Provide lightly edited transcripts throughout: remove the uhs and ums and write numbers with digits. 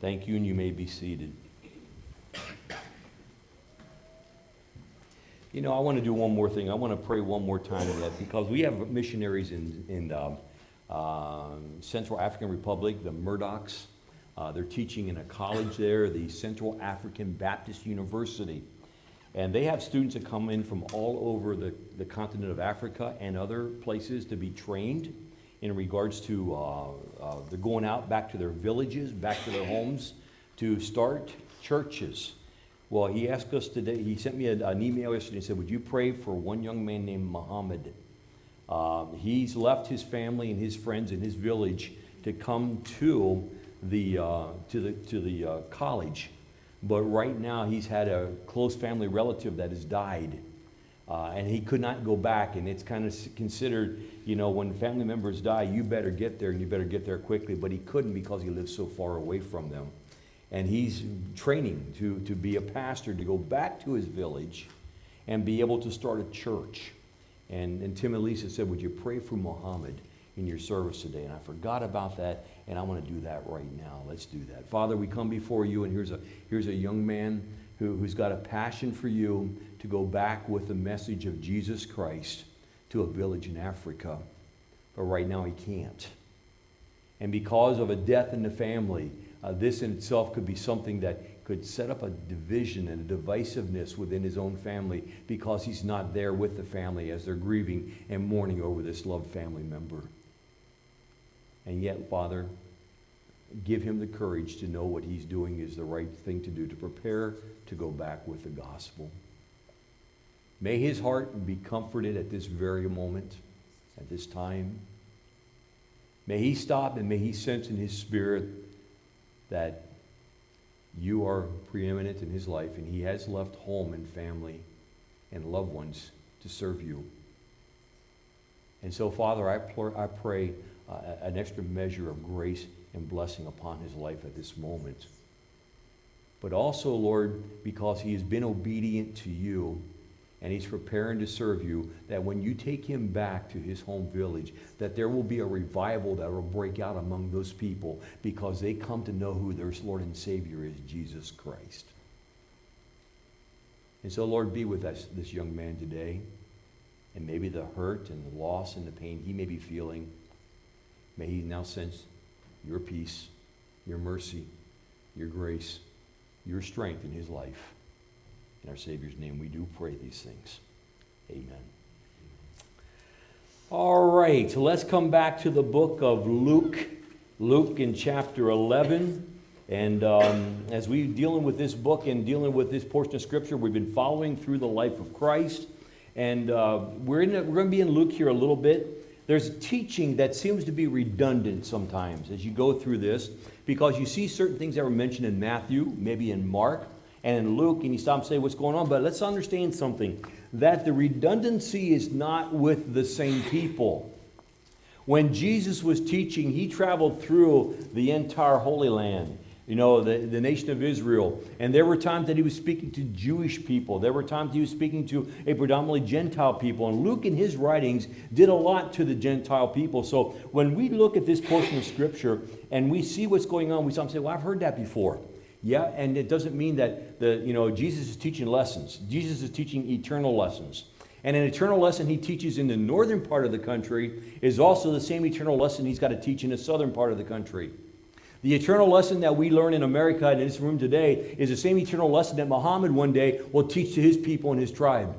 Thank you, and you may be seated. You know, I want to do one more thing. I want to pray one more time yet, because we have missionaries in Central African Republic, the Murdochs. They're teaching in a college there, the Central African Baptist University. And they have students that come in from all over the continent of Africa and other places to be trained in regards to, they're going out back to their villages, back to their homes, to start churches. Well, he asked us today, he sent me an email yesterday and said, would you pray for one young man named Muhammad? He's left his family and his friends in his village to come to the college. But right now he's had a close family relative that has died. And he could not go back, and it's kind of considered, you know, when family members die, you better get there, and you better get there quickly. But he couldn't because he lives so far away from them. And he's training to be a pastor, to go back to his village and be able to start a church. And Tim and Lisa said, would you pray for Muhammad in your service today? And I forgot about that, and I want to do that right now. Let's do that. Father, we come before you, and here's a young man who's got a passion for you to go back with the message of Jesus Christ to a village in Africa. But right now he can't. And because of a death in the family, this in itself could be something that could set up a division and a divisiveness within his own family, because he's not there with the family as they're grieving and mourning over this loved family member. And yet, Father, give him the courage to know what he's doing is the right thing to do, to prepare to go back with the gospel. May his heart be comforted at this very moment, at this time. May he stop and may he sense in his spirit that you are preeminent in his life, and he has left home and family and loved ones to serve you. And so, Father, I pray an extra measure of grace and blessing upon his life at this moment. But also, Lord, because he has been obedient to you and he's preparing to serve you, that when you take him back to his home village, that there will be a revival that will break out among those people, because they come to know who their Lord and Savior is, Jesus Christ. And so, Lord, be with us, this young man today, and maybe the hurt and the loss and the pain he may be feeling, may he now sense your peace, your mercy, your grace, your strength in his life. In our Savior's name, we do pray these things. Amen. All right, let's come back to the book of Luke. Luke in chapter 11. And as we're dealing with this book and dealing with this portion of Scripture, we've been following through the life of Christ. And we're going to be in Luke here a little bit. There's teaching that seems to be redundant sometimes as you go through this, because you see certain things that were mentioned in Matthew, maybe in Mark, and in Luke, and you stop and say what's going on. But let's understand something, that the redundancy is not with the same people. When Jesus was teaching, he traveled through the entire Holy Land, you know, the nation of Israel. And there were times that he was speaking to Jewish people. There were times he was speaking to a predominantly Gentile people. And Luke, in his writings, did a lot to the Gentile people. So when we look at this portion of Scripture and we see what's going on, we stop and say, well, I've heard that before. Yeah, and it doesn't mean that Jesus is teaching lessons. Jesus is teaching eternal lessons. And an eternal lesson he teaches in the northern part of the country is also the same eternal lesson he's got to teach in the southern part of the country. The eternal lesson that we learn in America and in this room today is the same eternal lesson that Muhammad one day will teach to his people and his tribe.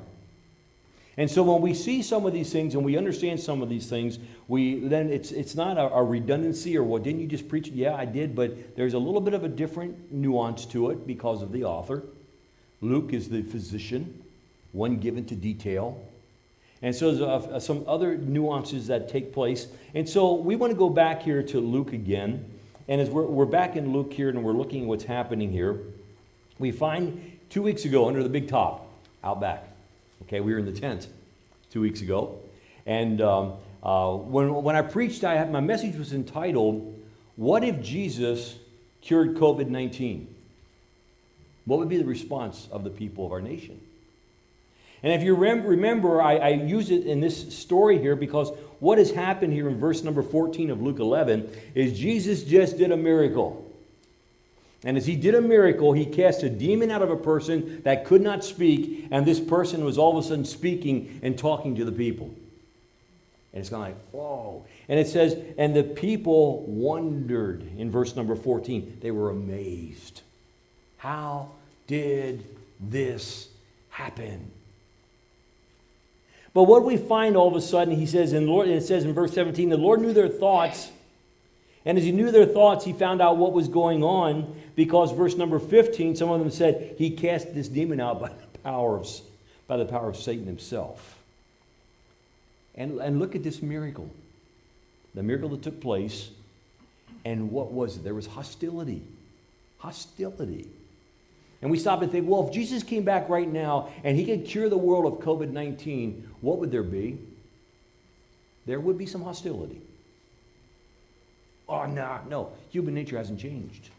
And so when we see some of these things and we understand some of these things, then it's not a redundancy or, well, didn't you just preach it? Yeah, I did, but there's a little bit of a different nuance to it because of the author. Luke is the physician, one given to detail. And so there's some other nuances that take place. And so we want to go back here to Luke again. And as we're back in Luke here and we're looking at what's happening here, we find 2 weeks ago under the big top, out back. Okay, we were in the tent 2 weeks ago. And when I preached, my message was entitled, What if Jesus cured COVID-19? What would be the response of the people of our nation? And if you remember, I use it in this story here because what has happened here in verse number 14 of Luke 11 is Jesus just did a miracle. And as he did a miracle, he cast a demon out of a person that could not speak, and this person was all of a sudden speaking and talking to the people. And it's kind of like, whoa. And it says, and the people wondered in verse number 14. They were amazed. How did this happen? But what we find all of a sudden, he says, and it says in verse 17, the Lord knew their thoughts. And as he knew their thoughts, he found out what was going on, because verse number 15, some of them said, he cast this demon out by the power of Satan himself. And look at this miracle. The miracle that took place. And what was it? There was hostility. Hostility. And we stop and think, well, if Jesus came back right now and he could cure the world of COVID-19, what would there be? There would be some hostility. Oh, no. Human nature hasn't changed.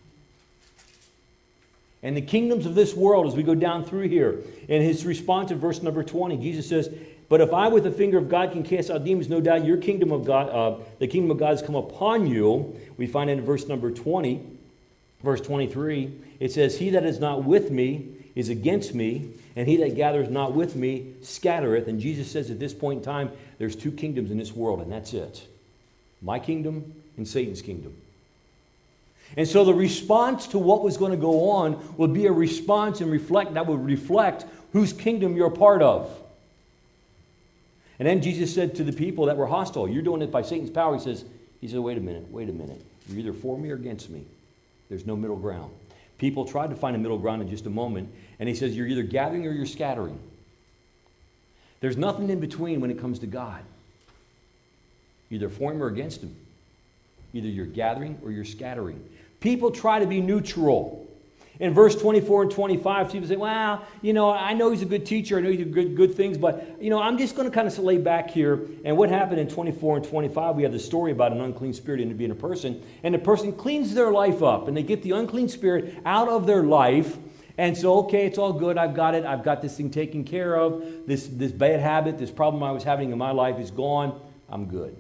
And the kingdoms of this world, as we go down through here, in his response in verse number 20, Jesus says, but if I with the finger of God can cast out demons, no doubt your kingdom of God, the kingdom of God has come upon you. We find it in verse number 20, verse 23. It says, he that is not with me is against me, and he that gathereth not with me scattereth. And Jesus says at this point in time, there's two kingdoms in this world, and that's it. My kingdom and Satan's kingdom. And so the response to what was going to go on would be a response that would reflect whose kingdom you're a part of. And then Jesus said to the people that were hostile, you're doing it by Satan's power. He says, wait a minute. You're either for me or against me. There's no middle ground. People tried to find a middle ground in just a moment. And he says, you're either gathering or you're scattering. There's nothing in between when it comes to God. Either for him or against him. Either you're gathering or you're scattering. People try to be neutral. In verse 24 and 25, people say, well, I know he's a good teacher. I know he did good things, but, I'm just going to kind of lay back here. And what happened in 24 and 25, we have the story about an unclean spirit into being a person. And the person cleans their life up, and they get the unclean spirit out of their life. And so, okay, it's all good. I've got it. I've got this thing taken care of. This bad habit, this problem I was having in my life is gone. I'm good.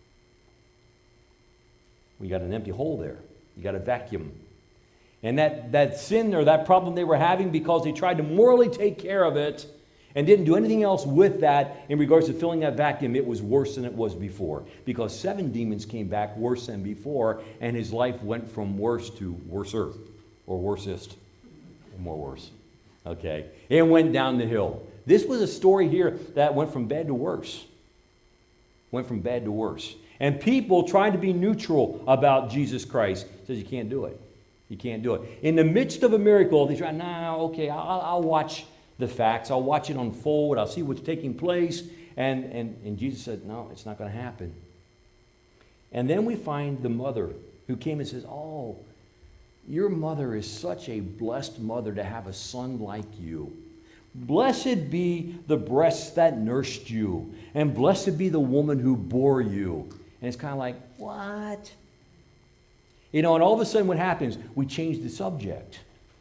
We got an empty hole there. You got a vacuum. And that sin or that problem they were having, because they tried to morally take care of it and didn't do anything else with that in regards to filling that vacuum, it was worse than it was before. Because 7 demons came back worse than before, and his life went from worse to worser, or worsest, or more worse. Okay? It went down the hill. This was a story here that went from bad to worse. Went from bad to worse. And people tried to be neutral about Jesus Christ. Says you can't do it. You can't do it. In the midst of a miracle, they try, I'll watch the facts. I'll watch it unfold. I'll see what's taking place. And Jesus said, no, it's not going to happen. And then we find the mother who came and says, oh, your mother is such a blessed mother to have a son like you. Blessed be the breasts that nursed you, and blessed be the woman who bore you. And it's kind of like, what? And all of a sudden what happens? We change the subject.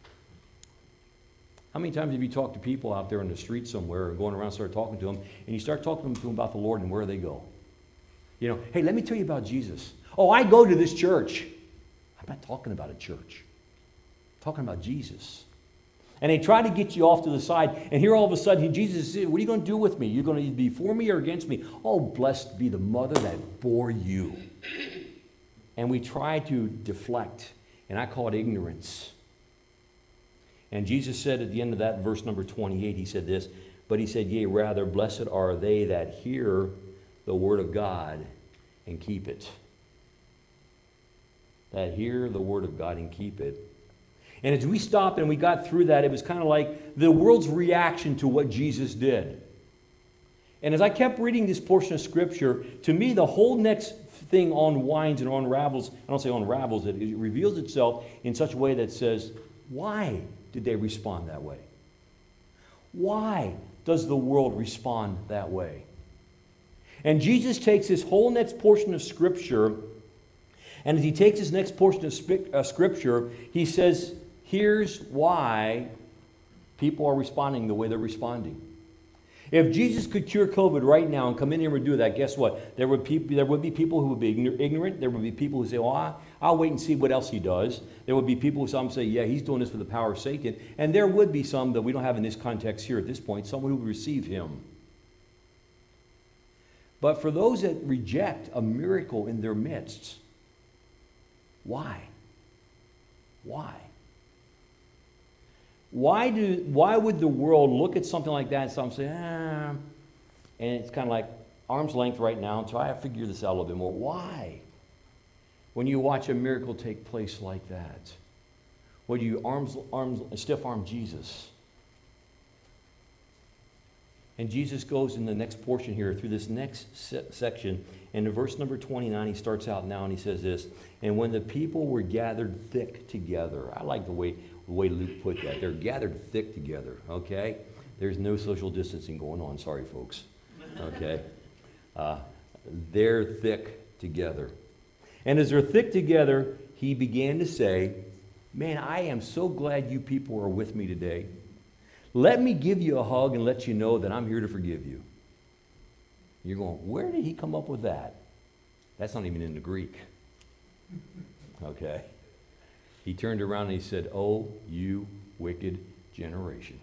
How many times have you talked to people out there in the street somewhere, or going around and start talking to them, and you start talking to them about the Lord and where they go? Hey, let me tell you about Jesus. Oh, I go to this church. I'm not talking about a church. I'm talking about Jesus. And they try to get you off to the side, and here all of a sudden Jesus says, what are you going to do with me? You're going to be for me or against me? Oh, blessed be the mother that bore you. And we try to deflect, and I call it ignorance. And Jesus said at the end of that, verse number 28, he said this, but he said, yea, rather, blessed are they that hear the word of God and keep it. That hear the word of God and keep it. And as we stopped and we got through that, it was kind of like the world's reaction to what Jesus did. And as I kept reading this portion of Scripture, to me, the whole next thing unwinds and unravels. I don't say unravels, it reveals itself in such a way that says, why did they respond that way? Why does the world respond that way? And Jesus takes this whole next portion of Scripture, and as he takes this next portion of Scripture, he says, here's why people are responding the way they're responding. If Jesus could cure COVID right now and come in here and do that, guess what? There would be people who would be ignorant. There would be people who say, well, I'll wait and see what else he does. There would be people who some say, yeah, he's doing this for the power of Satan. And there would be some that we don't have in this context here at this point, someone who would receive him. But for those that reject a miracle in their midst, why? Why? Why would the world look at something like that and some say, and it's kind of like arm's length right now until I have to figure this out a little bit more. Why? When you watch a miracle take place like that, when you stiff-arm Jesus, and Jesus goes in the next portion here through this next section, and in verse number 29, he starts out now and he says this, and when the people were gathered thick together, I like the way Luke put that. They're gathered thick together, okay? There's no social distancing going on. Sorry, folks. Okay? They're thick together. And as they're thick together, he began to say, man, I am so glad you people are with me today. Let me give you a hug and let you know that I'm here to forgive you. You're going, where did he come up with that? That's not even in the Greek. Okay? He turned around and he said, oh, you wicked generation.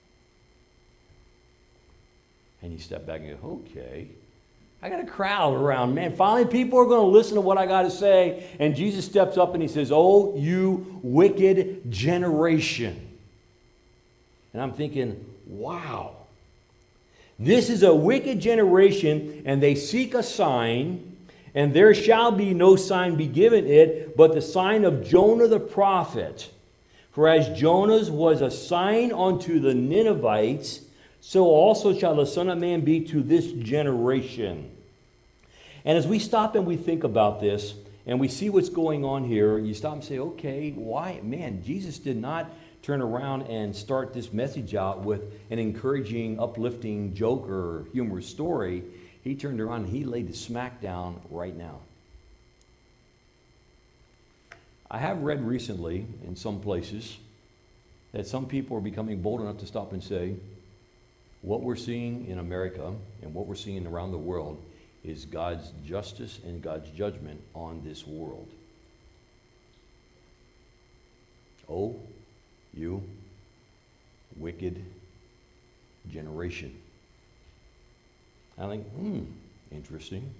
And he stepped back and go, okay. I got a crowd around, man. Finally, people are going to listen to what I got to say. And Jesus steps up and he says, oh, you wicked generation. And I'm thinking, wow. This is a wicked generation, and they seek a sign, and there shall be no sign be given it, but the sign of Jonah the prophet. For as Jonah's was a sign unto the Ninevites, so also shall the Son of Man be to this generation. And as we stop and we think about this, and we see what's going on here, you stop and say, okay, why? Man, Jesus did not turn around and start this message out with an encouraging, uplifting joke or humorous story. He turned around and he laid the smack down right now. I have read recently in some places that some people are becoming bold enough to stop and say, what we're seeing in America and what we're seeing around the world is God's justice and God's judgment on this world. Oh, you wicked generation. I think, interesting.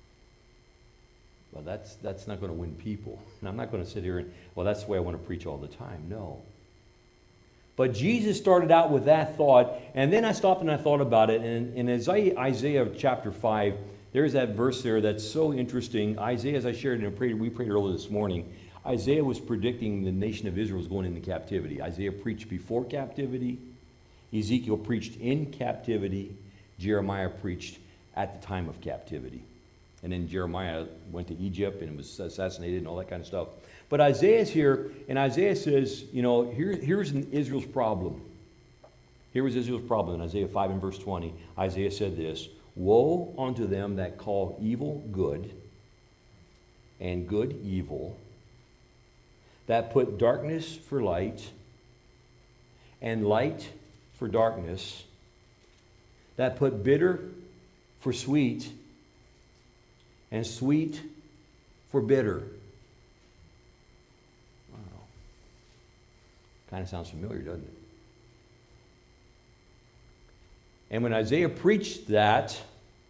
But that's not going to win people. And I'm not going to sit here and, well, that's the way I want to preach all the time. No. But Jesus started out with that thought, and then I stopped and I thought about it. And in Isaiah chapter 5, there's that verse there that's so interesting. Isaiah, as I shared and we prayed earlier this morning, Isaiah was predicting the nation of Israel was going into captivity. Isaiah preached before captivity. Ezekiel preached in captivity. Jeremiah preached at the time of captivity. And then Jeremiah went to Egypt and was assassinated and all that kind of stuff. But Isaiah's here, and Isaiah says, here's Israel's problem. Here was Israel's problem in Isaiah 5 and verse 20. Isaiah said this, woe unto them that call evil good and good evil, that put darkness for light and light for darkness, that put bitter for sweet and sweet for bitter. Wow. Kind of sounds familiar, doesn't it? And when Isaiah preached that,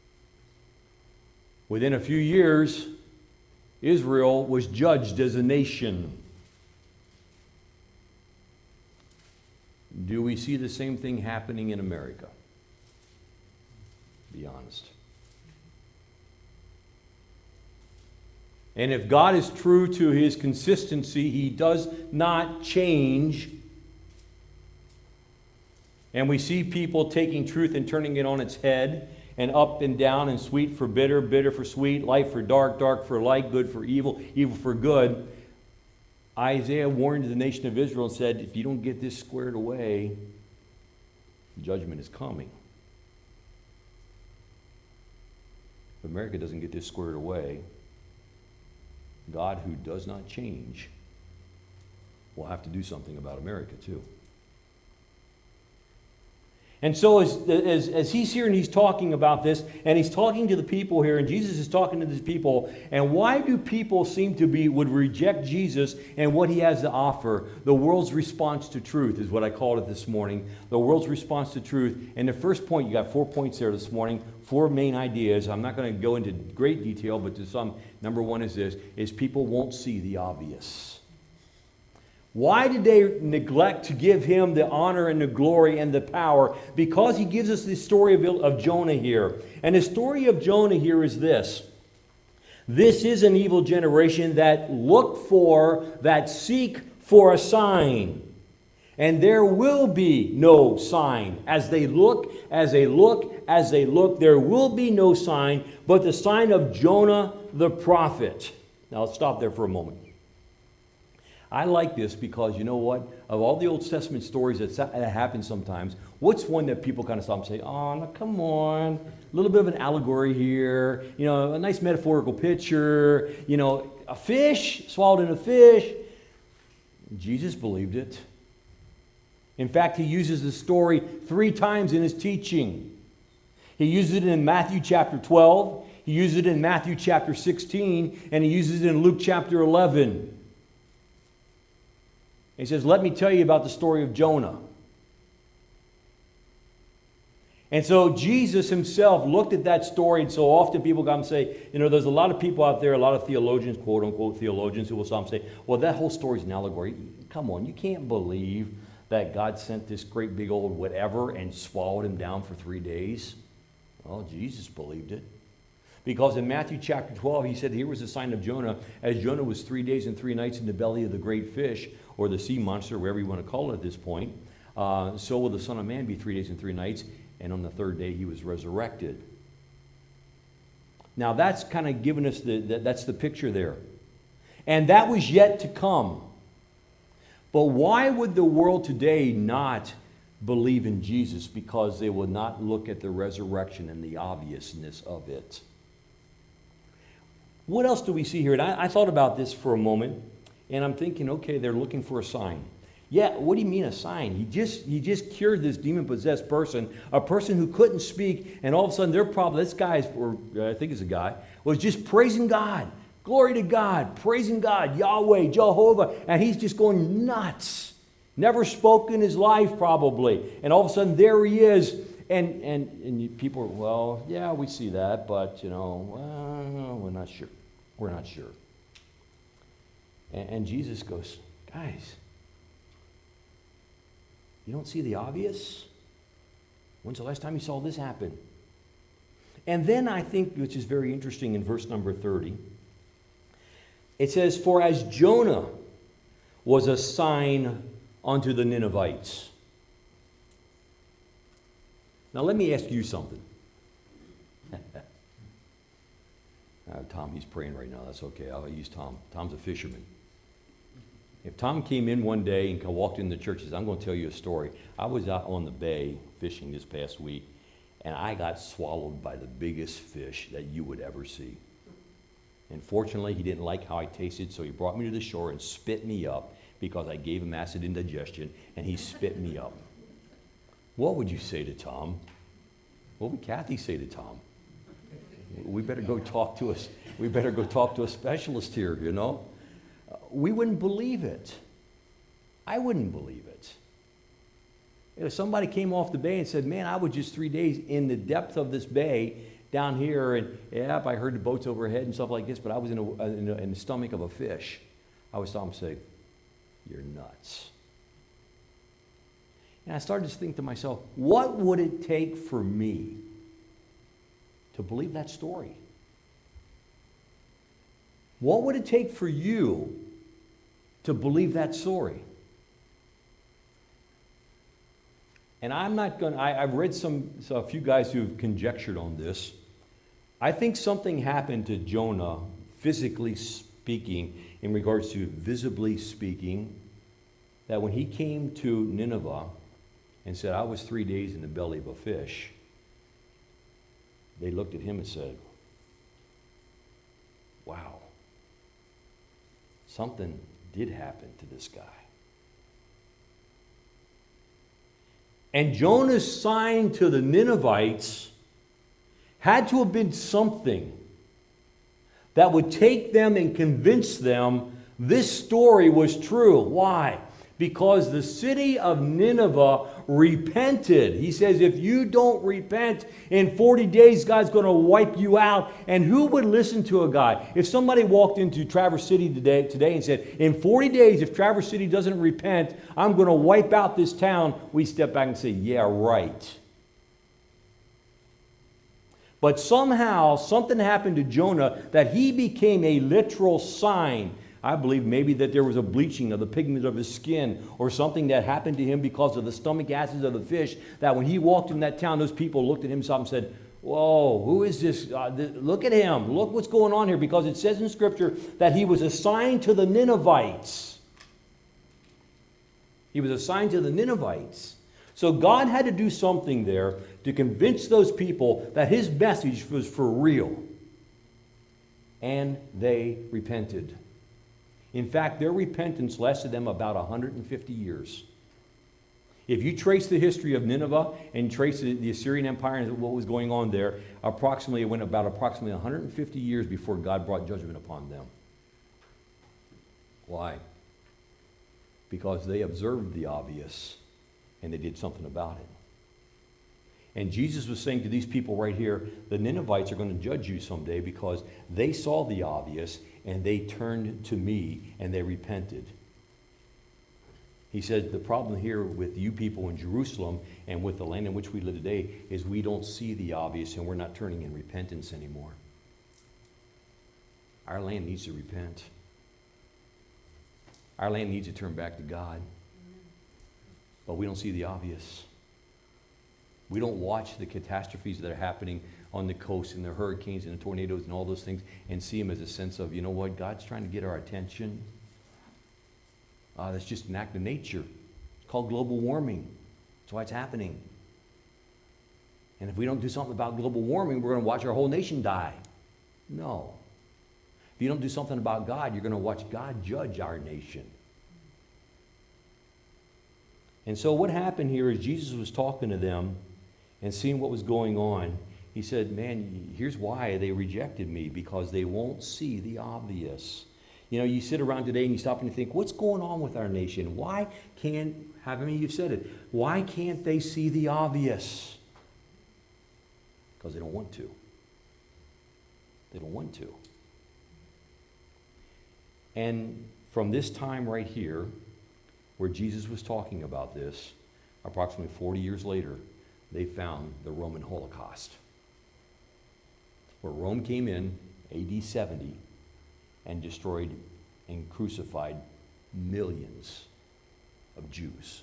within a few years, Israel was judged as a nation. Do we see the same thing happening in America? Be honest. And if God is true to his consistency, he does not change. And we see people taking truth and turning it on its head, and up and down, and sweet for bitter, bitter for sweet, light for dark, dark for light, good for evil, evil for good. Isaiah warned the nation of Israel and said, if you don't get this squared away, judgment is coming. If America doesn't get this squared away, God, who does not change, will have to do something about America too. And so as he's here and he's talking about this, and he's talking to the people here, and Jesus is talking to these people, and why do people would reject Jesus and what he has to offer? The world's response to truth is what I called it this morning. The world's response to truth. And the first point, you got 4 points there this morning, 4 main ideas. I'm not going to go into great detail, but to some, number one is this, is people won't see the obvious. Why did they neglect to give him the honor and the glory and the power? Because he gives us the story of Jonah here. And the story of Jonah here is this. This is an evil generation that seek for a sign. And there will be no sign. As they look, there will be no sign but the sign of Jonah the prophet. Now let's stop there for a moment. I like this because, you know what? Of all the Old Testament stories that happen sometimes, what's one that people kind of stop and say, oh, no, come on, a little bit of an allegory here, a nice metaphorical picture, a fish, swallowed in a fish. Jesus believed it. In fact, he uses the story 3 times in his teaching. He uses it in Matthew chapter 12, he uses it in Matthew chapter 16, and he uses it in Luke chapter 11. He says, let me tell you about the story of Jonah. And so Jesus himself looked at that story, and so often people come and say, there's a lot of people out there, a lot of theologians, quote unquote theologians, who will stop and say, well, that whole story is an allegory. Come on, you can't believe that God sent this great big old whatever and swallowed him down for 3 days. Well, Jesus believed it. Because in Matthew chapter 12, he said, here was the sign of Jonah. As Jonah was 3 days and 3 nights in the belly of the great fish, or the sea monster, wherever you want to call it at this point, so will the Son of Man be 3 days and 3 nights, and on the 3rd day he was resurrected. Now that's kind of giving us that's the picture there. And that was yet to come. But why would the world today not believe in Jesus? Because they will not look at the resurrection and the obviousness of it. What else do we see here? And I thought about this for a moment, and I'm thinking, okay, they're looking for a sign. Yeah, what do you mean a sign? He just cured this demon-possessed person, a person who couldn't speak, and all of a sudden this guy, or I think it's a guy, was just praising God. Glory to God, praising God, Yahweh, Jehovah, and he's just going nuts. Never spoke in his life probably, and all of a sudden there he is. And people are, well, yeah, we see that, but, we're not sure. We're not sure. And Jesus goes, guys, you don't see the obvious? When's the last time you saw this happen? And then I think, which is very interesting in verse number 30, it says, for as Jonah was a sign unto the Ninevites. Now, let me ask you something. Tom, he's praying right now. That's okay. I'll use Tom. Tom's a fisherman. If Tom came in one day and walked in the church, I'm going to tell you a story. I was out on the bay fishing this past week, and I got swallowed by the biggest fish that you would ever see. And fortunately, he didn't like how I tasted, so he brought me to the shore and spit me up because I gave him acid indigestion, and he spit me up. What would you say to Tom? What would Kathy say to Tom? We better go talk to us. We better go talk to a specialist here, We wouldn't believe it. I wouldn't believe it. If somebody came off the bay and said, man, I was just 3 days in the depth of this bay down here, and I heard the boats overhead and stuff like this, but I was in the stomach of a fish, I would stop and say, you're nuts. And I started to think to myself, what would it take for me to believe that story? What would it take for you to believe that story? And I'm not going to, I've read a few guys who've conjectured on this. I think something happened to Jonah, physically speaking, in regards to visibly speaking, that when he came to Nineveh and said, I was 3 days in the belly of a fish, they looked at him and said, wow, something did happen to this guy. And Jonah's sign to the Ninevites had to have been something that would take them and convince them this story was true. Why? Because the city of Nineveh repented. He says, if you don't repent, in 40 days, God's going to wipe you out. And who would listen to a guy? If somebody walked into Traverse City today and said, in 40 days, if Traverse City doesn't repent, I'm going to wipe out this town, we step back and say, yeah, right. But somehow, something happened to Jonah that he became a literal sign. I believe maybe that there was a bleaching of the pigment of his skin or something that happened to him because of the stomach acids of the fish, that when he walked in that town, those people looked at him and said, whoa, who is this? Look at him. Look what's going on here, because it says in Scripture that he was assigned to the Ninevites. He was assigned to the Ninevites. So God had to do something there to convince those people that his message was for real. And they repented. In fact, their repentance lasted them about 150 years. If you trace the history of Nineveh and trace the Assyrian Empire and what was going on there, it went about approximately 150 years before God brought judgment upon them. Why? Because they observed the obvious and they did something about it. And Jesus was saying to these people right here, the Ninevites are going to judge you someday because they saw the obvious and they turned to me and they repented. He said the problem here with you people in Jerusalem and with the land in which we live today is we don't see the obvious and we're not turning in repentance anymore. Our land needs to repent. Our land needs to turn back to God. But we don't see the obvious. We don't watch the catastrophes that are happening on the coast and the hurricanes and the tornadoes and all those things and see them as a sense of, you know what, God's trying to get our attention. That's just an act of nature. It's called global warming. That's why it's happening. And if we don't do something about global warming, we're going to watch our whole nation die. No. If you don't do something about God, you're going to watch God judge our nation. And so what happened here is Jesus was talking to them and seeing what was going on. He said, man, here's why they rejected me, because they won't see the obvious. You know, you sit around today and you stop and you think, what's going on with our nation? Why can't, how many of you have said it, why can't they see the obvious? Because they don't want to. They don't want to. And from this time right here, where Jesus was talking about this, approximately 40 years later, they found the Roman Holocaust, where Rome came in AD 70 and destroyed and crucified millions of Jews.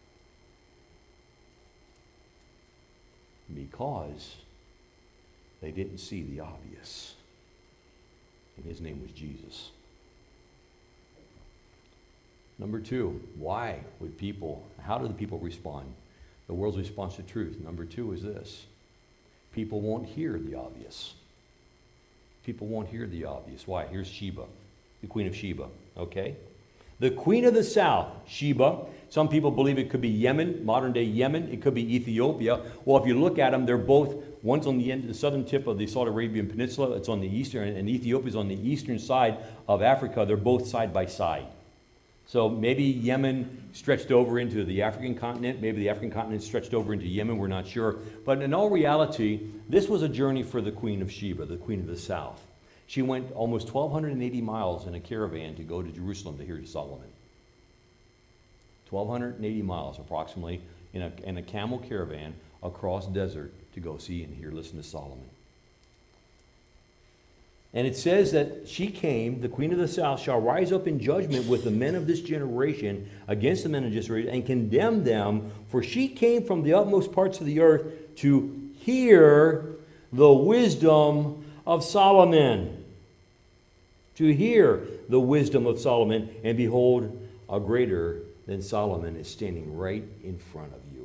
Because they didn't see the obvious. And his name was Jesus. Number two, why would people, how do the people respond? The world's response to truth. Number two is this. People won't hear the obvious. People won't hear the obvious. Why? Here's Sheba, the queen of Sheba, okay? The queen of the south, Sheba. Some people believe it could be Yemen, modern day Yemen. It could be Ethiopia. Well, if you look at them, they're both, one's on the end, the southern tip of the Saudi Arabian Peninsula. It's on the eastern, and Ethiopia's on the eastern side of Africa. They're both side by side. So maybe Yemen stretched over into the African continent. Maybe the African continent stretched over into Yemen. We're not sure. But in all reality, this was a journey for the queen of Sheba, the queen of the south. She went almost 1,280 miles in a caravan to go to Jerusalem to hear Solomon. 1,280 miles approximately in a camel caravan across desert to go see and listen to Solomon. And it says that she came, the queen of the south, shall rise up in judgment with the men of this generation against the men of this generation and condemn them, for she came from the utmost parts of the earth to hear the wisdom of Solomon. To hear the wisdom of Solomon, and behold, a greater than Solomon is standing right in front of you.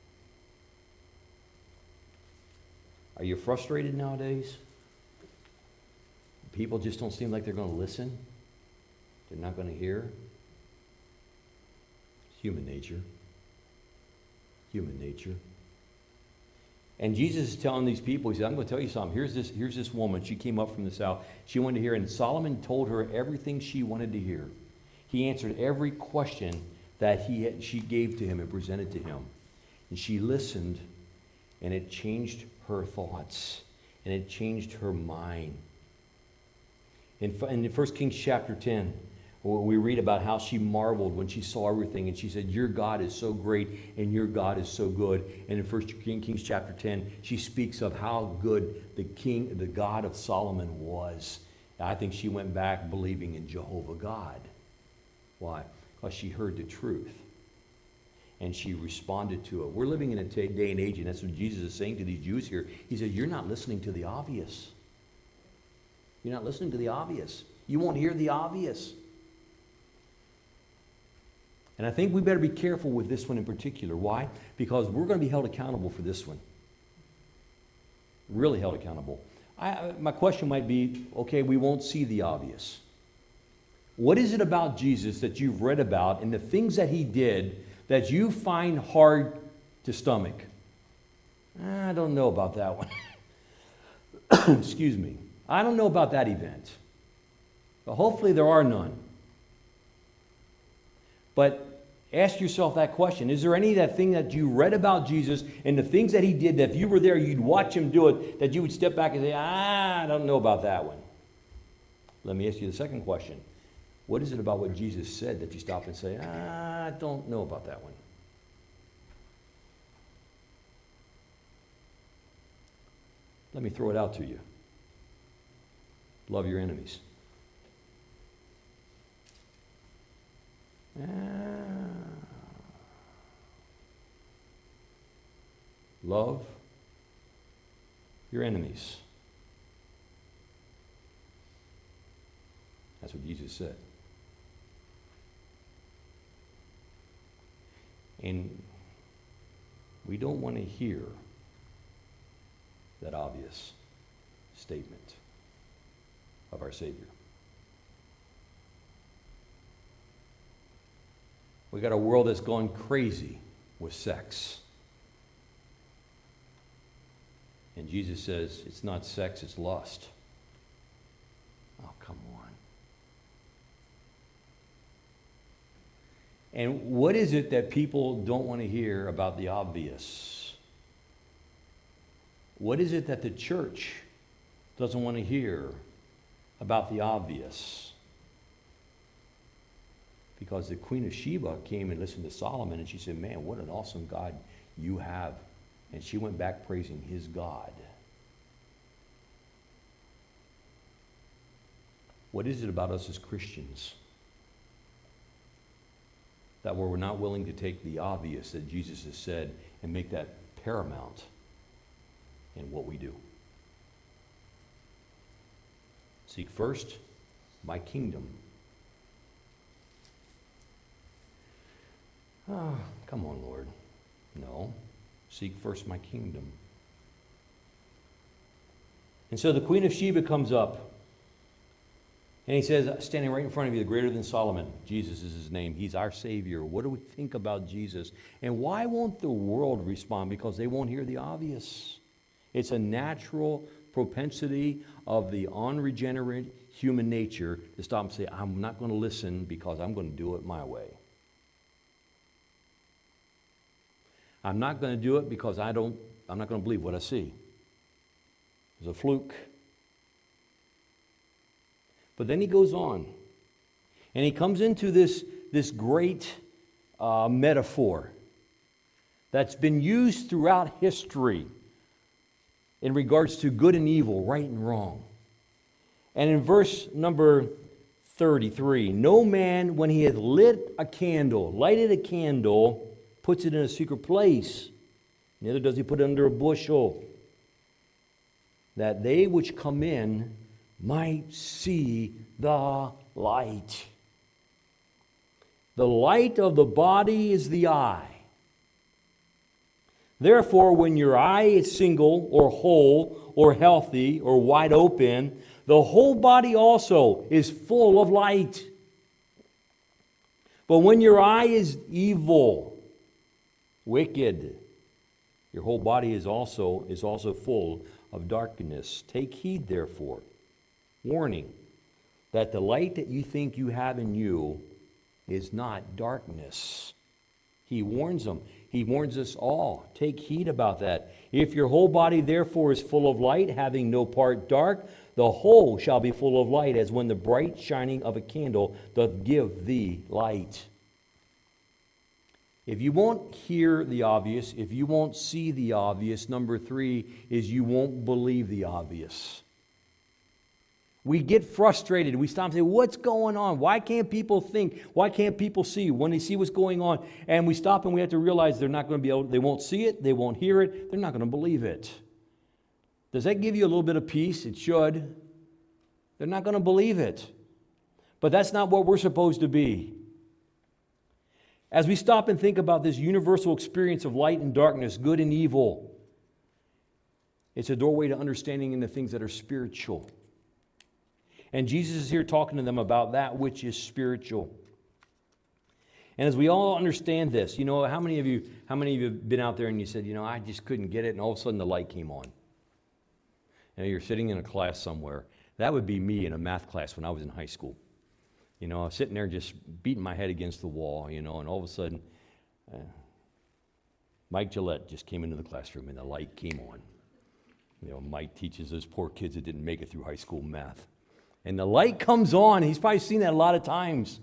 Are you frustrated nowadays? People just don't seem like they're going to listen. They're not going to hear. It's human nature. human nature. And Jesus is telling these people, he said, I'm going to tell you something. Here's this woman. She came up from the south. She wanted to hear, and Solomon told her everything she wanted to hear. He answered every question that she gave to him and presented to him. And she listened, and it changed her thoughts, and it changed her mind. In 1 Kings chapter 10, we read about how she marveled when she saw everything, and she said, your God is so great, and your God is so good. And in 1 Kings chapter 10, she speaks of how good the God of Solomon was. I think she went back believing in Jehovah God. Why? Because she heard the truth, and she responded to it. We're living in a day and age, and that's what Jesus is saying to these Jews here. He said, you're not listening to the obvious. You're not listening to the obvious. You won't hear the obvious. And I think we better be careful with this one in particular. Why? Because we're going to be held accountable for this one. Really held accountable. My question might be, okay, we won't see the obvious. What is it about Jesus that you've read about and the things that he did that you find hard to stomach? I don't know about that one. Excuse me. I don't know about that event. But hopefully there are none. But ask yourself that question. Is there any of that thing that you read about Jesus and the things that he did that if you were there, you'd watch him do it, that you would step back and say, I don't know about that one? Let me ask you the second question. What is it about what Jesus said that you stop and say, I don't know about that one? Let me throw it out to you. Love your enemies. Love your enemies. That's what Jesus said. And we don't want to hear that obvious statement of our Savior. We got a world that's gone crazy with sex. And Jesus says, it's not sex, it's lust. Oh, come on. And what is it that people don't want to hear about the obvious? What is it that the church doesn't want to hear about the obvious? Because the Queen of Sheba came and listened to Solomon, and she said, man, what an awesome God you have. And she went back praising his God. What is it about us as Christians that we're not willing to take the obvious that Jesus has said and make that paramount in what we do? Seek first my kingdom. Oh, come on, Lord. No. Seek first my kingdom. And so the Queen of Sheba comes up. And he says, standing right in front of you, greater than Solomon. Jesus is his name. He's our Savior. What do we think about Jesus? And why won't the world respond? Because they won't hear the obvious. It's a natural propensity of the unregenerate human nature to stop and say, I'm not going to listen because I'm going to do it my way. I'm not going to do it because I'm not going to believe what I see. It's a fluke. But then he goes on, and he comes into this great metaphor that's been used throughout history in regards to good and evil, right and wrong. And in verse number 33, no man, when he hath lighted a candle, puts it in a secret place. Neither does he put it under a bushel, that they which come in might see the light. The light of the body is the eye. Therefore, when your eye is single or whole or healthy or wide open, the whole body also is full of light. But when your eye is evil, wicked. Your whole body is also full of darkness. Take heed, therefore. Warning, that the light that you think you have in you is not darkness. He warns them. He warns us all. Take heed about that. If your whole body therefore is full of light, having no part dark, the whole shall be full of light, as when the bright shining of a candle doth give thee light. If you won't hear the obvious, if you won't see the obvious, number 3 is you won't believe the obvious. We get frustrated. We stop and say, what's going on? Why can't people think? Why can't people see when they see what's going on? And we stop and we have to realize they're not going to be able, they won't see it, they won't hear it, they're not going to believe it. Does that give you a little bit of peace? It should. They're not going to believe it. But that's not what we're supposed to be. As we stop and think about this universal experience of light and darkness, good and evil, it's a doorway to understanding in the things that are spiritual. And Jesus is here talking to them about that which is spiritual. And as we all understand this, how many of you have been out there and you said, I just couldn't get it, and all of a sudden the light came on? You're sitting in a class somewhere. That would be me in a math class when I was in high school. I was sitting there just beating my head against the wall, and all of a sudden, Mike Gillette just came into the classroom and the light came on. Mike teaches those poor kids that didn't make it through high school math. And the light comes on. He's probably seen that a lot of times.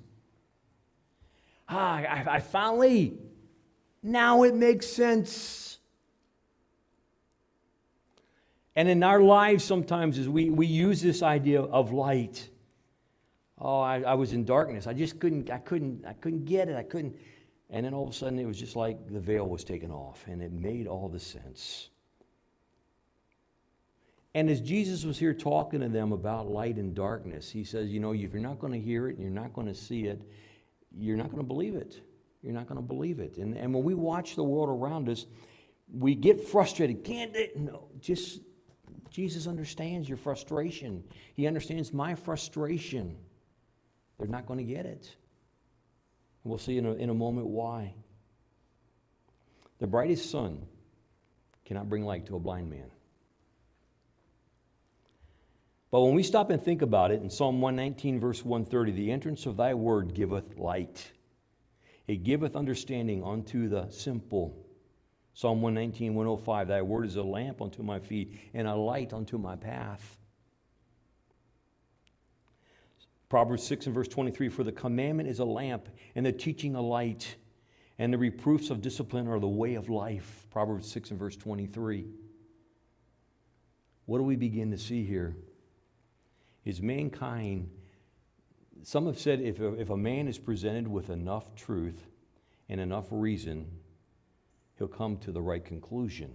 I finally, now it makes sense. And in our lives sometimes as we use this idea of light. I was in darkness. I couldn't get it. And then all of a sudden it was just like the veil was taken off and it made all the sense. And as Jesus was here talking to them about light and darkness, he says, if you're not going to hear it and you're not going to see it, you're not going to believe it. You're not going to believe it. And when we watch the world around us, we get frustrated. Can't it? No, just Jesus understands your frustration. He understands my frustration. They're not going to get it. And we'll see in a moment why. The brightest sun cannot bring light to a blind man. But when we stop and think about it, in Psalm 119, verse 130, the entrance of thy word giveth light. It giveth understanding unto the simple. Psalm 119, 105, thy word is a lamp unto my feet and a light unto my path. Proverbs 6 and verse 23, for the commandment is a lamp and the teaching a light, and the reproofs of discipline are the way of life. Proverbs 6 and verse 23. What do we begin to see here? Is mankind, some have said if a man is presented with enough truth and enough reason, he'll come to the right conclusion.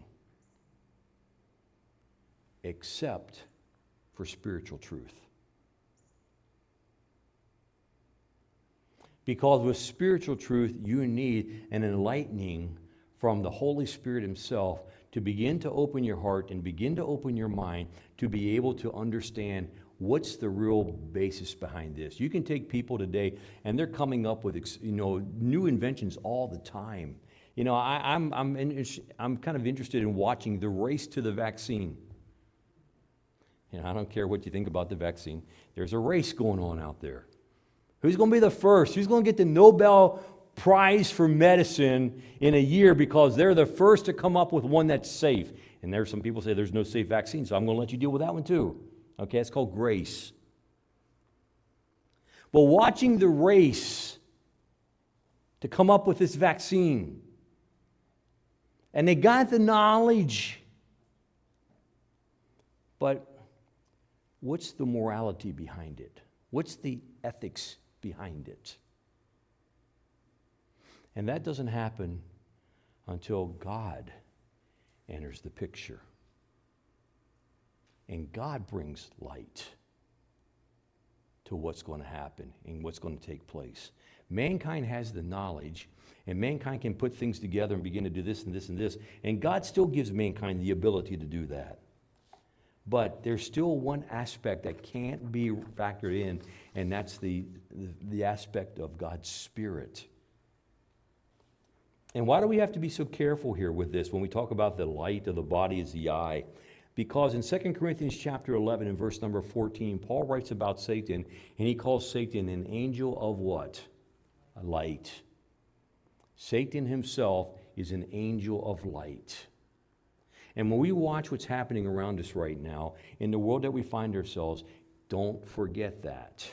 Except for spiritual truth. Because with spiritual truth, you need an enlightening from the Holy Spirit himself to begin to open your heart and begin to open your mind to be able to understand what's the real basis behind this. You can take people today and they're coming up with new inventions all the time. I'm kind of interested in watching the race to the vaccine. I don't care what you think about the vaccine. There's a race going on out there. Who's going to be the first? Who's going to get the Nobel Prize for medicine in a year because they're the first to come up with one that's safe? And there's some people say there's no safe vaccine, so I'm going to let you deal with that one too. Okay, it's called grace. But watching the race to come up with this vaccine, and they got the knowledge, but what's the morality behind it? What's the ethics behind it? And that doesn't happen until God enters the picture. And God brings light to what's going to happen and what's going to take place. Mankind has the knowledge, and mankind can put things together and begin to do this and this and this. And God still gives mankind the ability to do that. But there's still one aspect that can't be factored in, and that's the aspect of God's Spirit. And why do we have to be so careful here with this when we talk about the light of the body is the eye? Because in 2 Corinthians chapter 11 and verse number 14, Paul writes about Satan, and he calls Satan an angel of what? A light. Satan himself is an angel of light. And when we watch what's happening around us right now, in the world that we find ourselves, don't forget that.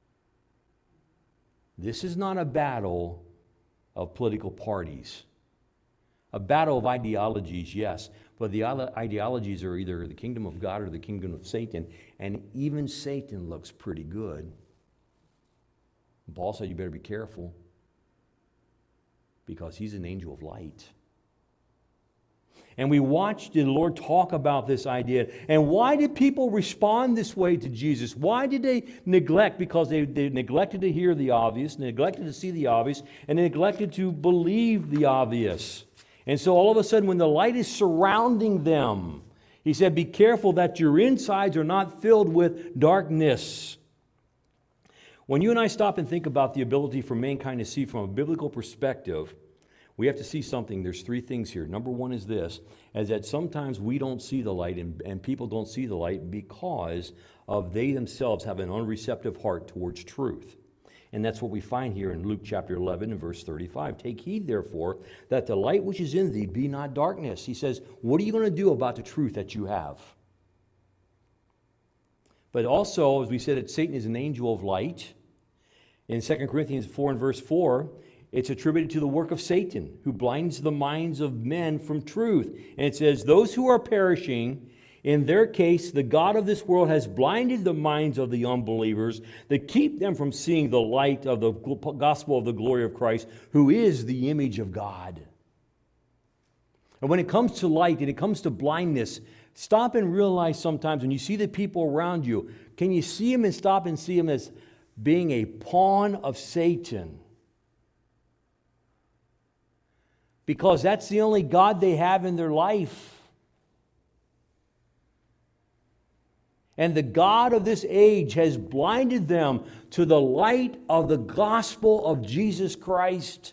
This is not a battle of political parties. A battle of ideologies, yes, but the ideologies are either the kingdom of God or the kingdom of Satan, and even Satan looks pretty good. Paul said you better be careful because he's an angel of light. And we watched the Lord talk about this idea. And why did people respond this way to Jesus? Why did they neglect? Because they neglected to hear the obvious, neglected to see the obvious, and neglected to believe the obvious. And so all of a sudden, when the light is surrounding them, he said, be careful that your insides are not filled with darkness. When you and I stop and think about the ability for mankind to see from a biblical perspective, we have to see something. There's three things here. Number one is this, is that sometimes we don't see the light and people don't see the light because of they themselves have an unreceptive heart towards truth. And that's what we find here in Luke chapter 11 and verse 35. Take heed, therefore, that the light which is in thee be not darkness. He says, what are you going to do about the truth that you have? But also, as we said, that Satan is an angel of light. In 2 Corinthians 4 and verse 4, it's attributed to the work of Satan, who blinds the minds of men from truth. And it says, those who are perishing, in their case, the God of this world has blinded the minds of the unbelievers to keep them from seeing the light of the gospel of the glory of Christ, who is the image of God. And when it comes to light and it comes to blindness, stop and realize sometimes when you see the people around you, can you see them and stop and see them as being a pawn of Satan? Because that's the only God they have in their life. And the God of this age has blinded them to the light of the gospel of Jesus Christ.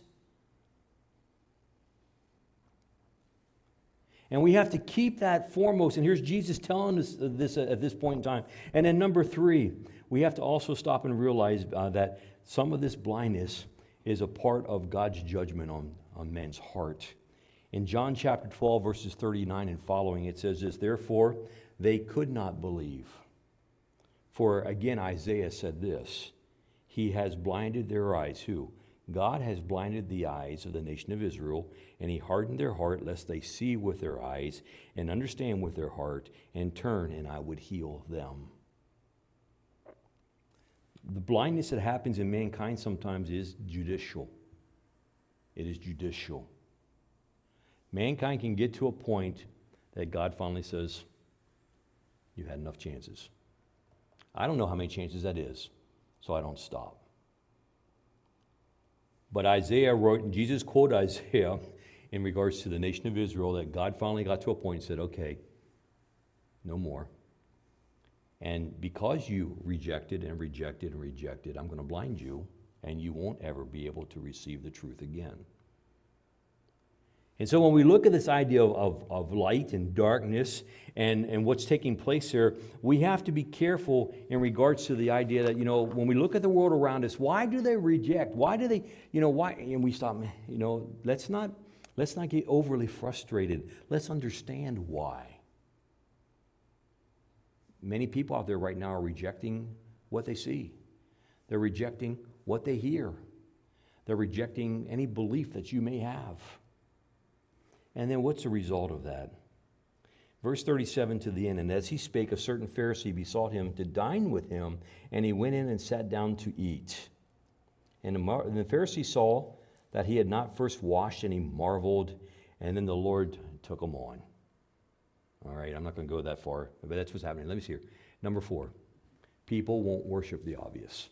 And we have to keep that foremost. And here's Jesus telling us this at this point in time. And then number three, we have to also stop and realize that some of this blindness is a part of God's judgment on men's heart. In John chapter 12, verses 39 and following, it says this, therefore, they could not believe. For again, Isaiah said this, he has blinded their eyes. Who? God has blinded the eyes of the nation of Israel, and he hardened their heart, lest they see with their eyes and understand with their heart and turn, and I would heal them. The blindness that happens in mankind sometimes is judicial. It is judicial. Mankind can get to a point that God finally says, you've had enough chances. I don't know how many chances that is, so I don't stop. But Isaiah wrote, and Jesus quoted Isaiah in regards to the nation of Israel, that God finally got to a point and said, okay, no more. And because you rejected and rejected and rejected, I'm going to blind you, and you won't ever be able to receive the truth again. And so when we look at this idea of light and darkness and what's taking place here, we have to be careful in regards to the idea that, when we look at the world around us, why do they reject? Why do they, why? And we stop, let's not get overly frustrated. Let's understand why. Many people out there right now are rejecting what they see. They're rejecting what they hear. They're rejecting any belief that you may have. And then what's the result of that? Verse 37 to the end, and as he spake, a certain Pharisee besought him to dine with him, and he went in and sat down to eat. And the Pharisee saw that he had not first washed, and he marveled, and then the Lord took him on. All right, I'm not going to go that far, but that's what's happening. Let me see here. Number 4, people won't worship the obvious.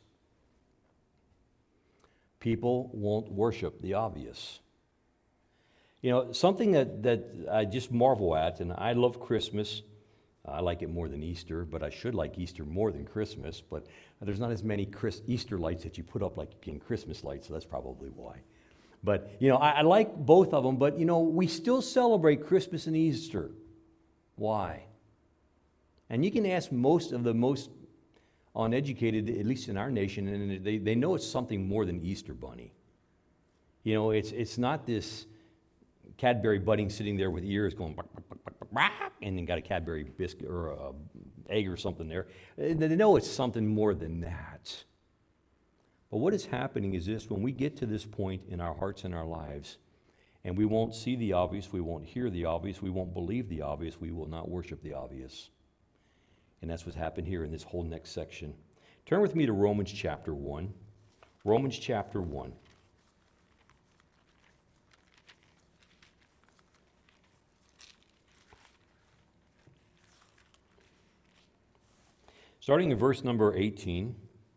People won't worship the obvious. Something that I just marvel at, and I love Christmas. I like it more than Easter, but I should like Easter more than Christmas. But there's not as many Easter lights that you put up like in Christmas lights, so that's probably why. But, I like both of them, but, we still celebrate Christmas and Easter. Why? And you can ask most of the most uneducated, at least in our nation, and they know it's something more than Easter bunny. It's not this Cadbury bunny sitting there with ears going, bark, bark, bark, bark, bark, and then got a Cadbury biscuit or a egg or something there. They know it's something more than that. But what is happening is this: when we get to this point in our hearts and our lives, and we won't see the obvious, we won't hear the obvious, we won't believe the obvious, we will not worship the obvious. And that's what's happened here in this whole next section. Turn with me to Romans chapter 1. Romans chapter 1. Starting in verse number 18.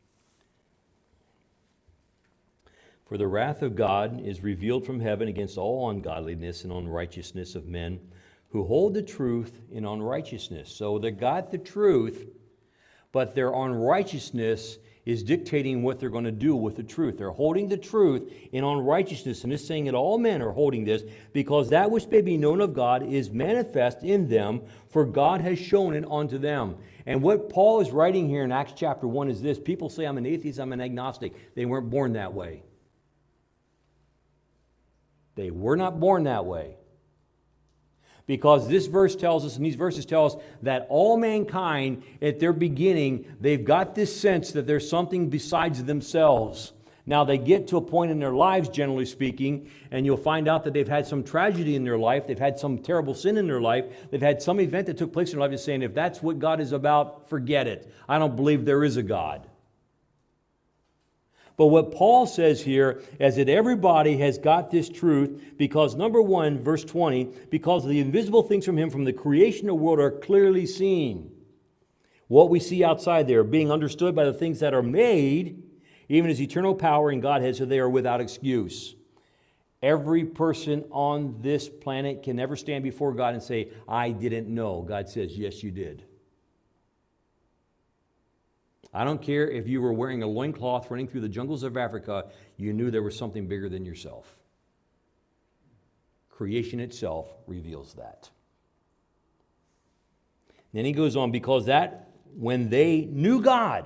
For the wrath of God is revealed from heaven against all ungodliness and unrighteousness of men who hold the truth in unrighteousness. So they got the truth, but their unrighteousness is dictating what they're going to do with the truth. They're holding the truth in unrighteousness, and it's saying that all men are holding this because that which may be known of God is manifest in them, for God has shown it unto them. And what Paul is writing here in Acts chapter 1 is this: people say, I'm an atheist, I'm an agnostic. They weren't born that way. They were not born that way. Because this verse tells us, and these verses tell us, that all mankind, at their beginning, they've got this sense that there's something besides themselves. Now, they get to a point in their lives, generally speaking, and you'll find out that they've had some tragedy in their life, they've had some terrible sin in their life, they've had some event that took place in their life that's saying, if that's what God is about, forget it. I don't believe there is a God. But what Paul says here is that everybody has got this truth because, number one, verse 20, because the invisible things from Him, from the creation of the world, are clearly seen. What we see outside there, being understood by the things that are made, even as eternal power and Godhead, so they are without excuse. Every person on this planet can never stand before God and say, I didn't know. God says, yes, you did. I don't care if you were wearing a loincloth running through the jungles of Africa, you knew there was something bigger than yourself. Creation itself reveals that. Then he goes on, because that when they knew God,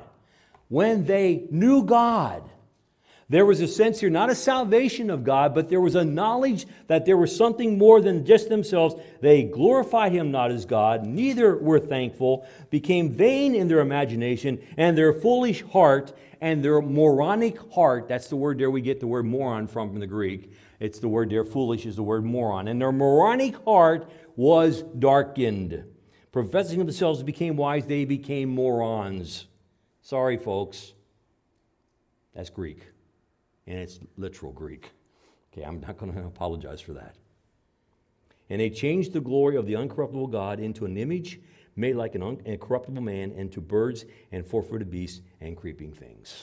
there was a sense here, not a salvation of God, but there was a knowledge that there was something more than just themselves. They glorified Him not as God, neither were thankful, became vain in their imagination, and their foolish heart and their moronic heart, that's the word there we get the word moron from the Greek. It's the word there, foolish is the word moron. And their moronic heart was darkened. Professing themselves became wise, they became morons. Sorry, folks. That's Greek. And it's literal Greek. Okay, I'm not going to apologize for that. And they changed the glory of the uncorruptible God into an image made like an incorruptible man, and to birds and four-footed beasts and creeping things.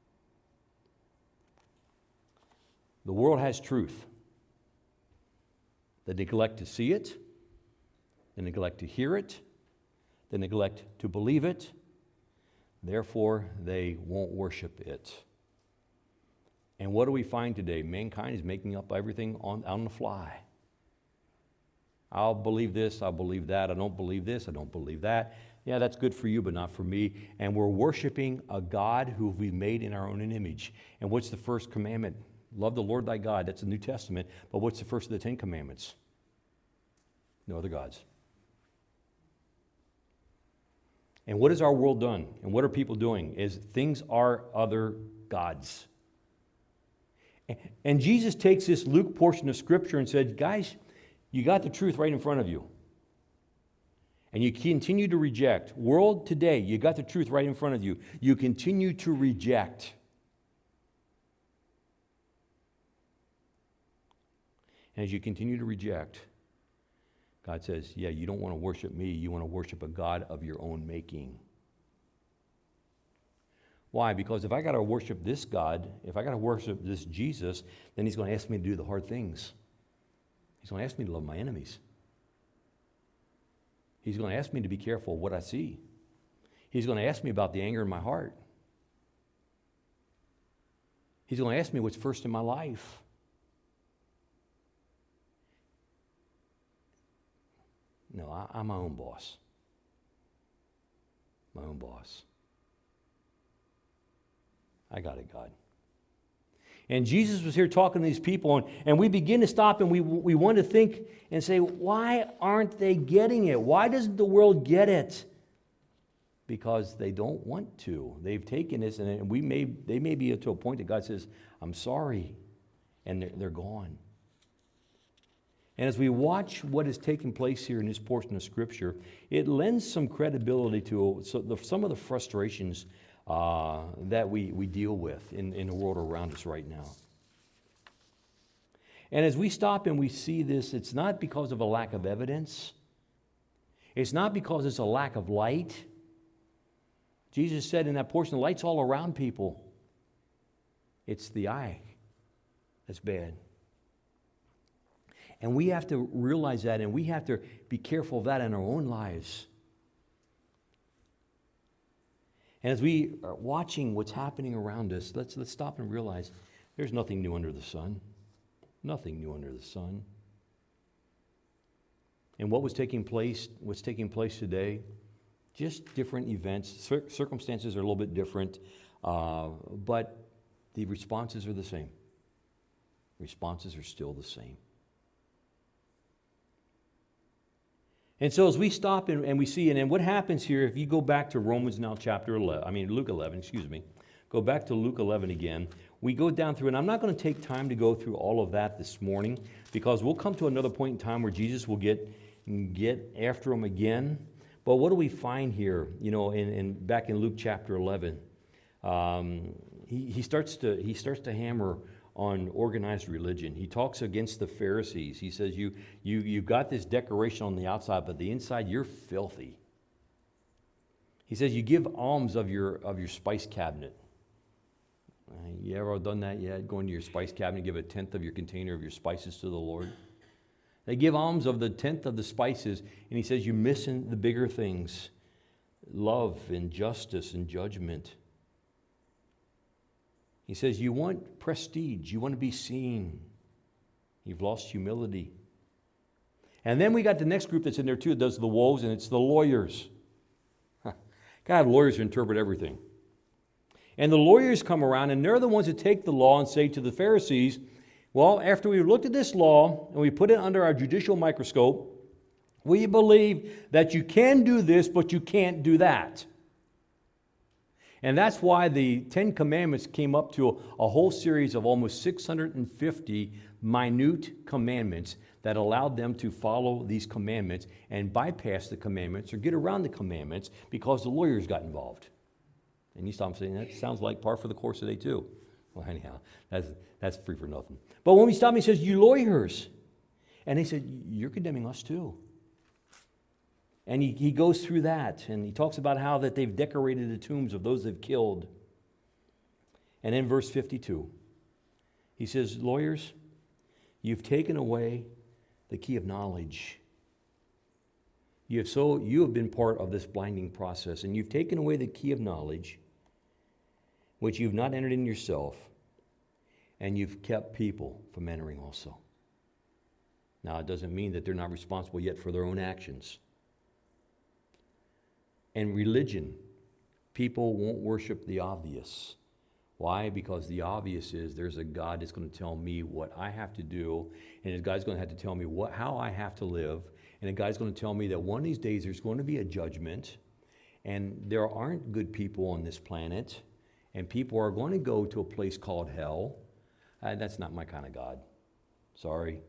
The world has truth. They neglect to see it. They neglect to hear it. They neglect to believe it. Therefore, they won't worship it. And what do we find today? Mankind is making up everything on the fly. I'll believe this, I'll believe that, I don't believe this, I don't believe that. Yeah, that's good for you, but not for me. And we're worshiping a God who we've made in our own image. And what's the first commandment? Love the Lord thy God. That's the New Testament. But what's the first of the 10 commandments? No other gods. And what has our world done? And what are people doing? Is things are other gods. And Jesus takes this Luke portion of Scripture and said, guys, you got the truth right in front of you. And you continue to reject. World today, you got the truth right in front of you. You continue to reject. And as you continue to reject, God says, yeah, you don't want to worship me. You want to worship a God of your own making. Why? Because if I got to worship this God, if I got to worship this Jesus, then He's going to ask me to do the hard things. He's going to ask me to love my enemies. He's going to ask me to be careful of what I see. He's going to ask me about the anger in my heart. He's going to ask me what's first in my life. I'm my own boss. My own boss. I got it, God. And Jesus was here talking to these people, and we begin to stop and we want to think and say, why aren't they getting it? Why doesn't the world get it? Because they don't want to. They've taken this, and they may be to a point that God says, I'm sorry, and they're gone. And as we watch what is taking place here in this portion of Scripture, it lends some credibility to some of the frustrations that we deal with in the world around us right now. And as we stop and we see this, it's not because of a lack of evidence. It's not because it's a lack of light. Jesus said in that portion, the light's all around people. It's the eye that's bad. And we have to realize that, and we have to be careful of that in our own lives. And as we are watching what's happening around us, let's stop and realize there's nothing new under the sun. Nothing new under the sun. And what's taking place today, just different events. Circumstances are a little bit different, but the responses are the same. Responses are still the same. And so as we stop and we see, and then what happens here, if you go back to Luke 11, go back to Luke 11 again, we go down through, and I'm not going to take time to go through all of that this morning, because we'll come to another point in time where Jesus will get after them again. But what do we find here, back in Luke chapter 11? He starts to hammer on organized religion. He talks against the Pharisees. He says, you got this decoration on the outside, but the inside, you're filthy. He says, you give alms of your spice cabinet. You ever done that yet? Go into your spice cabinet, give a tenth of your container of your spices to the Lord. They give alms of the tenth of the spices, and he says, you're missing the bigger things. Love and justice and judgment. He says, you want prestige, you want to be seen. You've lost humility. And then we got the next group that's in there too that does the woes, and it's the lawyers. God, lawyers who interpret everything. And the lawyers come around, and they're the ones that take the law and say to the Pharisees, well, after we looked at this law and we put it under our judicial microscope, we believe that you can do this, but you can't do that. And that's why the Ten Commandments came up to a whole series of almost 650 minute commandments that allowed them to follow these commandments and bypass the commandments or get around the commandments because the lawyers got involved. And you stop saying, that sounds like par for the course today too. Well, anyhow, that's free for nothing. But when we stop, he says, you lawyers. And he said, you're condemning us too. And he goes through that, and he talks about how that they've decorated the tombs of those they've killed. And in verse 52, he says, lawyers, you've taken away the key of knowledge. You have been part of this blinding process, and you've taken away the key of knowledge, which you've not entered in yourself, and you've kept people from entering also. Now, it doesn't mean that they're not responsible yet for their own actions. And religion, people won't worship the obvious. Why? Because the obvious is there's a God that's going to tell me what I have to do, and a God's going to have to tell me how I have to live, and a God's going to tell me that one of these days there's going to be a judgment, and there aren't good people on this planet, and people are going to go to a place called hell. That's not my kind of God. Sorry.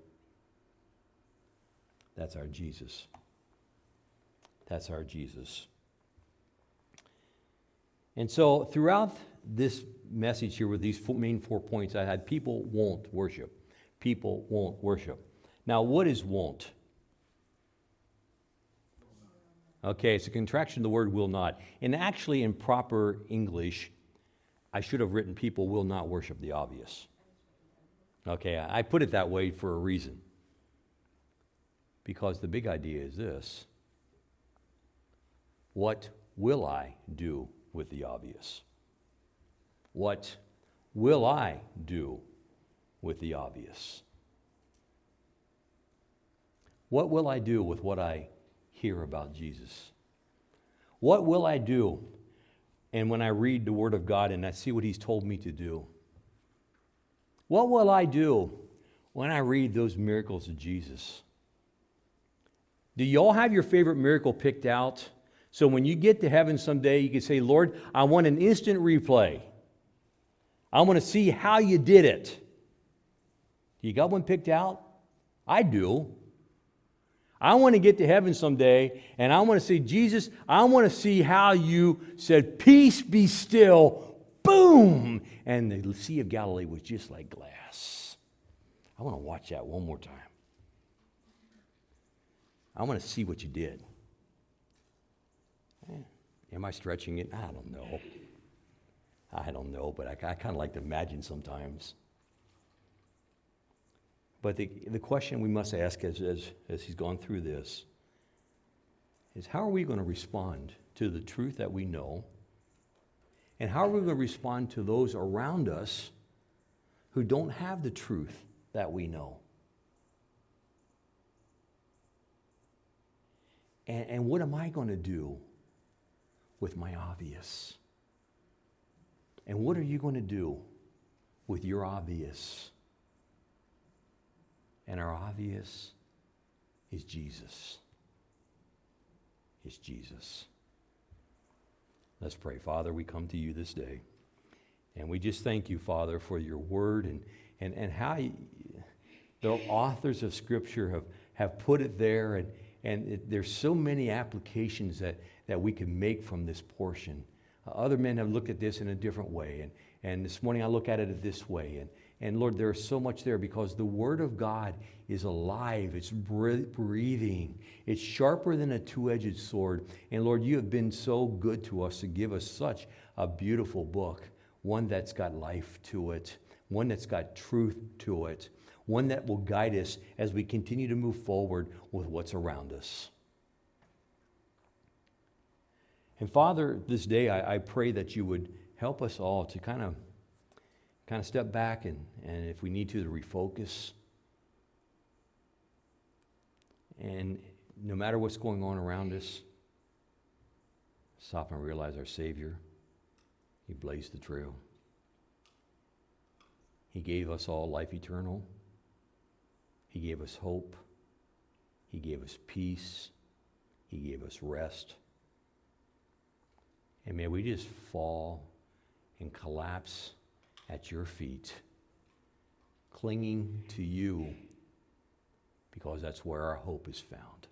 That's our Jesus. That's our Jesus. And so throughout this message here with these main 4 points, I had people won't worship. People won't worship. Now, what is won't? Okay, it's a contraction of the word will not. And actually, in proper English, I should have written people will not worship the obvious. Okay, I put it that way for a reason. Because the big idea is this. What will I do with the obvious? What will I do with the obvious? What will I do with what I hear about Jesus? What will I do? And when I read the Word of God and I see what He's told me to do, what will I do when I read those miracles of Jesus? Do you all have your favorite miracle picked out? So when you get to heaven someday, you can say, Lord, I want an instant replay. I want to see how you did it. You got one picked out? I do. I want to get to heaven someday, and I want to say, Jesus, I want to see how you said, peace be still, boom, and the Sea of Galilee was just like glass. I want to watch that one more time. I want to see what you did. Am I stretching it? I don't know, but I kind of like to imagine sometimes. But the question we must ask as he's gone through this is, how are we going to respond to the truth that we know? And how are we going to respond to those around us who don't have the truth that we know? And what am I going to do with my obvious? And what are you going to do with your obvious? And our obvious is Jesus. Is Jesus. Let's pray. Father, we come to you this day. And we just thank you, Father, for your word and how the authors of Scripture have put it there. And there's so many applications that we can make from this portion. Other men have looked at this in a different way. And this morning I look at it this way. And Lord, there's so much there because the Word of God is alive. It's breathing. It's sharper than a two-edged sword. And Lord, you have been so good to us to give us such a beautiful book. One that's got life to it. One that's got truth to it. One that will guide us as we continue to move forward with what's around us. And Father, this day I pray that you would help us all to kind of step back and if we need to refocus. And no matter what's going on around us, stop and realize our Savior, He blazed the trail. He gave us all life eternal. He gave us hope. He gave us peace. He gave us rest. And may we just fall and collapse at your feet, clinging to you, because that's where our hope is found.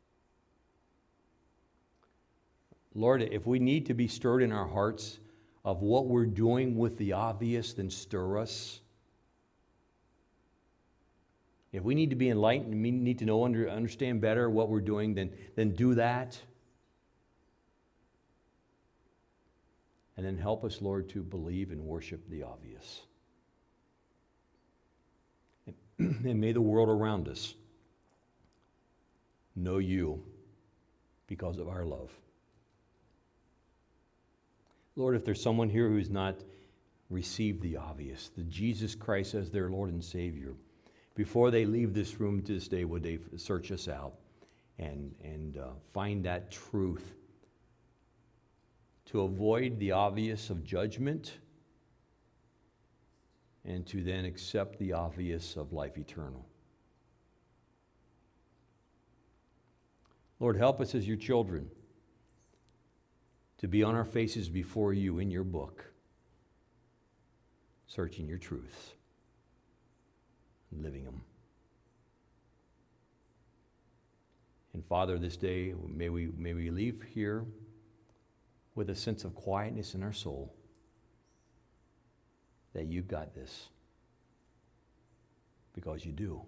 Lord, if we need to be stirred in our hearts of what we're doing with the obvious, then stir us. If we need to be enlightened and we need to know, understand better what we're doing, then do that. And then help us, Lord, to believe and worship the obvious. And may the world around us know you because of our love. Lord, if there's someone here who's not received the obvious, the Jesus Christ as their Lord and Savior, before they leave this room this day, would they search us out and find that truth to avoid the obvious of judgment and to then accept the obvious of life eternal. Lord, help us as your children to be on our faces before you in your book, searching your truths, living them. And Father, this day, may we leave here with a sense of quietness in our soul that you've got this, because you do.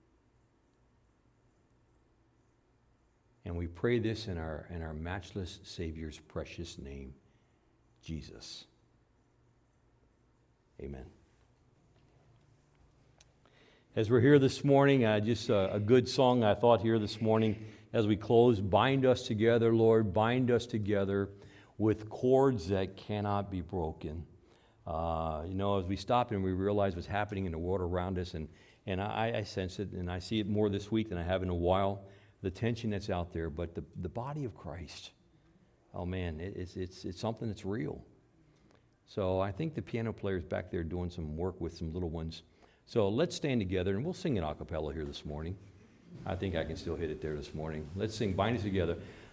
And we pray this in our matchless Savior's precious name, Jesus. Amen. As we're here this morning, just a good song I thought here this morning as we close. Bind us together, Lord, bind us together with cords that cannot be broken. As we stop and we realize what's happening in the world around us, and I sense it, and I see it more this week than I have in a while, the tension that's out there, but the body of Christ, oh man, it's something that's real. So I think the piano player's back there doing some work with some little ones. So let's stand together, and we'll sing an a cappella here this morning. I think I can still hit it there this morning. Let's sing Bind Us Together.